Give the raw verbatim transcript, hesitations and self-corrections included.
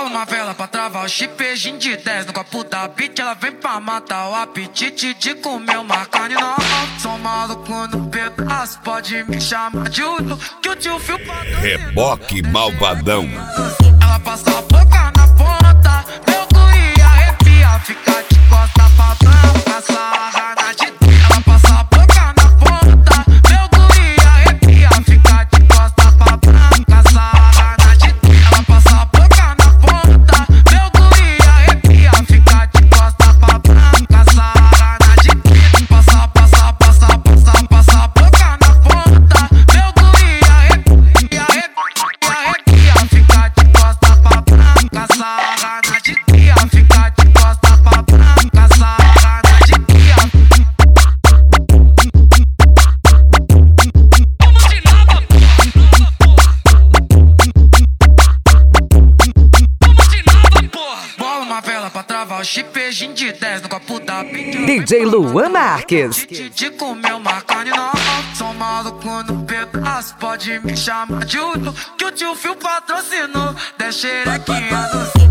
Bola uma vela pra travar o chipejinho de dez no copo da beat. Ela vem pra matar o apetite de comer uma carne nova. Sou maluco no pedaço, pode me chamar de Udo, que o tio Fio patrocina. Reboque malvadão. Ela passa a boca na ponta, meu cu ia arrepiar, fica de costa pra branca, sarra na de. Ela passa a boca na ponta, meu cu ia arrepiar, fica de costa pra branca, sarra na de. Ela passa a boca na ponta, meu cu ia arrepiar, fica de costa pra branca, sarra na de. Passa, passa, passa, passa, passa a boca na ponta, meu cu ia arrepiar, arrepiar, fica de costa pra branca, sarra na de. Fica de costa pra branca, sarra na de. Bola uma vela pra travar o chipejinho de dez no copo da beat. D J Luan Marques. De comer uma carne nova. Sou maluco no pedaço, pode me chamar de Udo, que o tio Fio patrocinou. Deixa xerequinha no